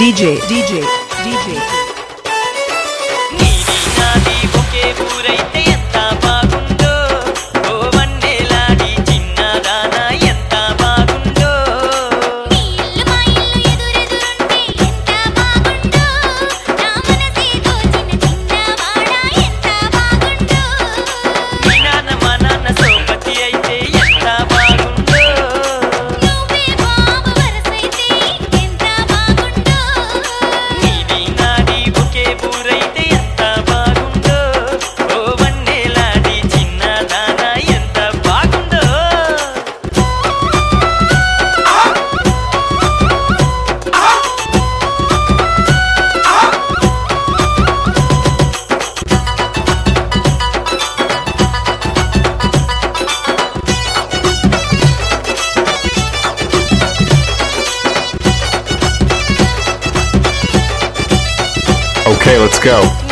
DJ. నీది నాది ఒకే ఊరైతే ఎంత బాగుందో ఓ వన్నెలాడి చిన్నదానా ఎంత బాగుందో నీ ఇల్లు మా ఇల్లు ఎదురెదురుంటే ఎంత బాగుందో నా మనసే దోచిన చిన్నవాడా ఎంత బాగుందో మీ నాన్న మా నాన్న సోపతి అయితే ఎంత బాగుందో నువ్వే బాబు వరసైతే ఎంత బాగుందో నీది నాది ఒకే ఊరైతే ఎంత బాగుందో ఓ వన్నెలాడి చిన్నదానా ఎంత బాగుందో Okay, let's go.